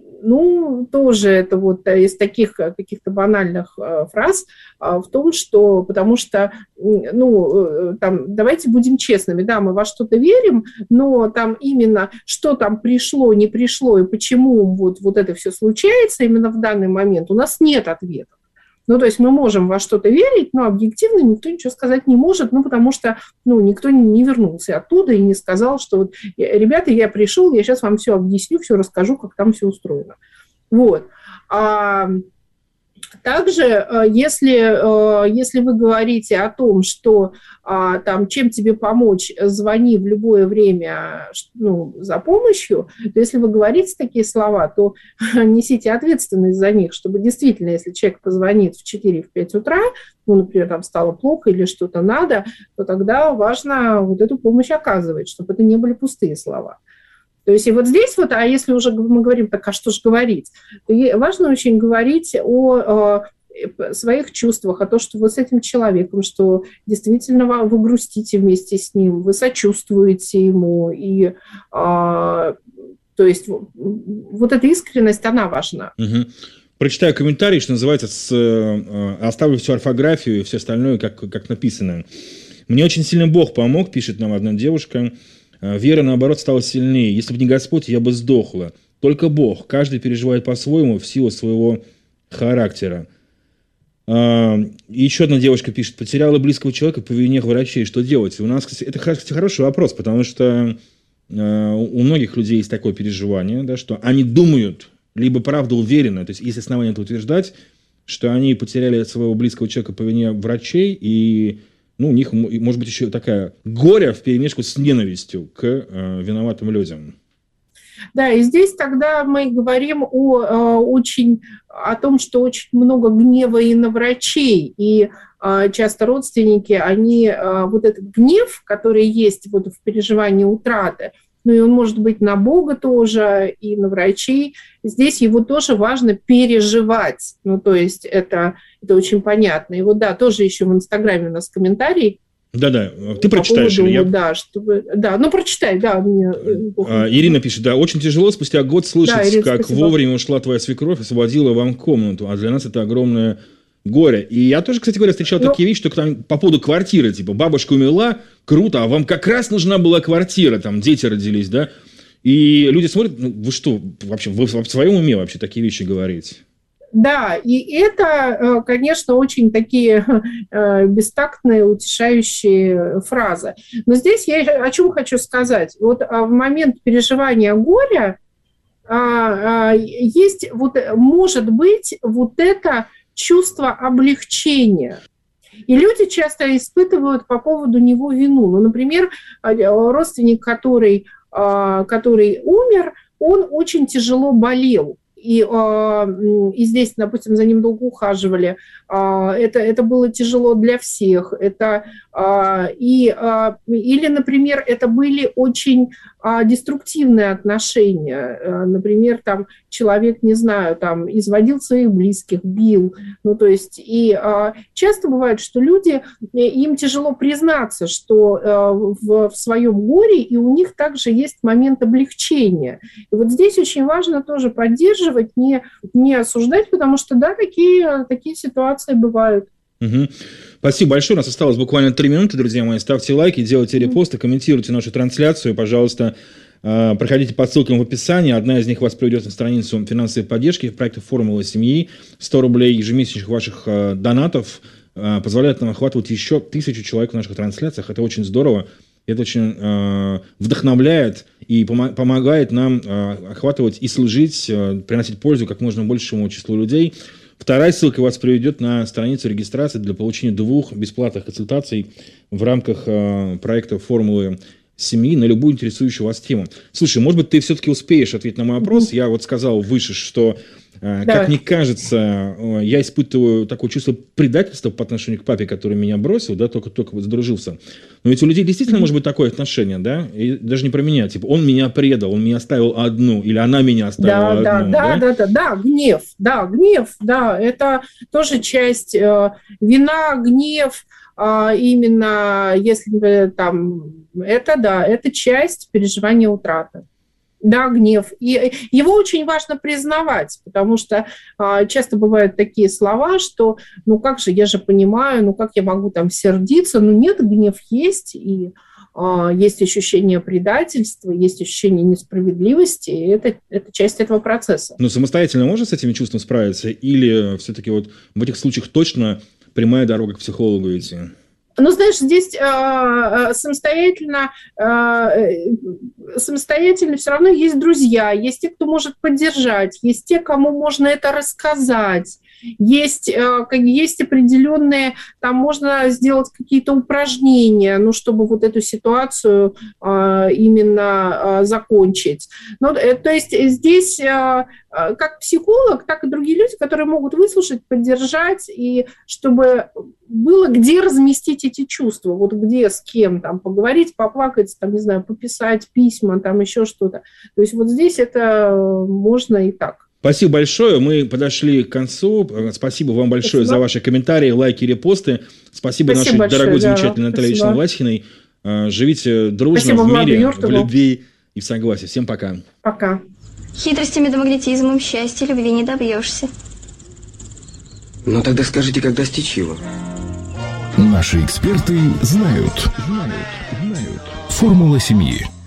Ну, тоже это вот из таких каких-то банальных э, фраз э, в том, что, потому что, ну, э, там, давайте будем честными, да, мы во что-то верим, но там именно, что там пришло, не пришло, и почему вот, вот это все случается именно в данный момент, у нас нет ответов. Ну, то есть мы можем во что-то верить, но объективно никто ничего сказать не может, ну, потому что, ну, никто не вернулся оттуда и не сказал, что вот, ребята, я пришел, я сейчас вам все объясню, все расскажу, как там все устроено. Вот. А также, если, если вы говорите о том, что там, чем тебе помочь, звони в любое время, ну, за помощью, то если вы говорите такие слова, то несите ответственность за них, чтобы действительно, если человек позвонит в четыре-пять утра, ну, например, там стало плохо или что-то надо, то тогда важно вот эту помощь оказывать, чтобы это не были пустые слова. То есть и вот здесь вот, а если уже мы говорим, так а что же говорить, то важно очень говорить о, о своих чувствах, о том, что вы с этим человеком, что действительно вы грустите вместе с ним, вы сочувствуете ему, и а, то есть вот эта искренность, она важна. Угу. Прочитаю комментарий, что называется, с, э, оставлю всю орфографию и все остальное, как, как написано. «Мне очень сильно Бог помог», пишет нам одна девушка. «Вера, наоборот, стала сильнее. Если бы не Господь, я бы сдохла. Только Бог. Каждый переживает по-своему в силу своего характера». А, еще одна девушка пишет. «Потеряла близкого человека по вине врачей. Что делать?» У нас, кстати, это хороший вопрос, потому что у многих людей есть такое переживание, да, что они думают, либо правда уверены, то есть есть основания это утверждать, что они потеряли своего близкого человека по вине врачей, и ну, у них может быть еще такая горе вперемешку с ненавистью к э, виноватым людям. Да, и здесь тогда мы говорим о, о, очень, о том, что очень много гнева и на врачей, и а, часто родственники, они, а, вот этот гнев, который есть вот в переживании утраты, ну и он может быть на Бога тоже, и на врачей, здесь его тоже важно переживать, ну то есть это, это очень понятно. И вот да, тоже еще в Инстаграме у нас комментарий. Да-да, ты прочитаешь поводу, или я? Да, чтобы, да, ну прочитай, да. Мне... А, Ирина пишет, да, очень тяжело спустя год слышать, да, Ирина, как спасибо. Вовремя ушла твоя свекровь и освободила вам комнату, а для нас это огромное горе. И я тоже, кстати говоря, встречал Но... такие вещи, что там по поводу квартиры, типа, бабушка умерла, круто, а вам как раз нужна была квартира, там дети родились, да, и люди смотрят, ну вы что, вообще, вы в своем уме вообще такие вещи говорите? Да, и это, конечно, очень такие бестактные, утешающие фразы. Но здесь я о чем хочу сказать. Вот в момент переживания горя есть, вот, может быть, вот это чувство облегчения. И люди часто испытывают по поводу него вину. Ну, например, родственник, который, который умер, он очень тяжело болел. И, и здесь, допустим, за ним долго ухаживали. Это, это было тяжело для всех. Это, и, или, например, это были очень деструктивные отношения. Например, там человек, не знаю, там, изводил своих близких, бил. Ну, то есть, и часто бывает, что люди, им тяжело признаться, что в, в своем горе, и у них также есть момент облегчения. И вот здесь очень важно тоже поддерживать, не, не осуждать, потому что, да, такие, такие ситуации бывают. Угу. Спасибо большое. У нас осталось буквально три минуты, друзья мои. Ставьте лайки, делайте репосты, комментируйте нашу трансляцию. Пожалуйста, проходите по ссылкам в описании. Одна из них вас приведет на страницу финансовой поддержки проекта «Формула семьи». сто рублей ежемесячных ваших донатов позволяет нам охватывать еще тысячу человек в наших трансляциях. Это очень здорово. Это очень э, вдохновляет и пом- помогает нам э, охватывать и служить, э, приносить пользу как можно большему числу людей. Вторая ссылка вас приведет на страницу регистрации для получения двух бесплатных консультаций в рамках э, проекта «Формулы семьи» на любую интересующую вас тему. Слушай, может быть, ты все-таки успеешь ответить на мой вопрос. Mm-hmm. Я вот сказал выше, что, э, как мне кажется, э, я испытываю такое чувство предательства по отношению к папе, который меня бросил, да, только-только вот задружился. Но ведь у людей действительно mm-hmm. может быть такое отношение, да, и даже не про меня, типа, он меня предал, он меня оставил одну, или она меня оставила да, одну. Да, да, да, да, да, гнев, да, гнев, да, это тоже часть э, вина, гнев, э, именно, если там, это, да, это часть переживания утраты. Да, гнев. И его очень важно признавать, потому что а, часто бывают такие слова, что ну как же, я же понимаю, ну как я могу там сердиться, ну нет, гнев есть, и а, есть ощущение предательства, есть ощущение несправедливости, и это, это часть этого процесса. Но самостоятельно можно с этими чувствами справиться, или все-таки вот в этих случаях точно прямая дорога к психологу идти? Ну, знаешь, здесь э, самостоятельно, э, самостоятельно все равно есть друзья, есть те, кто может поддержать, есть те, кому можно это рассказать, есть, э, есть определенные, там можно сделать какие-то упражнения, ну, чтобы вот эту ситуацию э, именно э, закончить. Ну, э, то есть здесь э, как психолог, так и другие люди, которые могут выслушать, поддержать, и чтобы было где разместить эти чувства, вот где с кем там поговорить, поплакать, там, не знаю, пописать письма, там еще что-то. То есть вот здесь это можно и так. Спасибо большое. Мы подошли к концу. Спасибо вам большое Спасибо. за ваши комментарии, лайки, репосты. Спасибо, Спасибо нашей большое, дорогой, да, замечательной Наталье Ильичевне Власихиной. Живите дружно, Спасибо, в мире, в любви и в согласии. Всем пока. Пока. Хитростями да магнетизмом счастья, любви не добьешься. Ну тогда скажите, как достичь его? Наши эксперты знают. Знают. Знают. Формула семьи.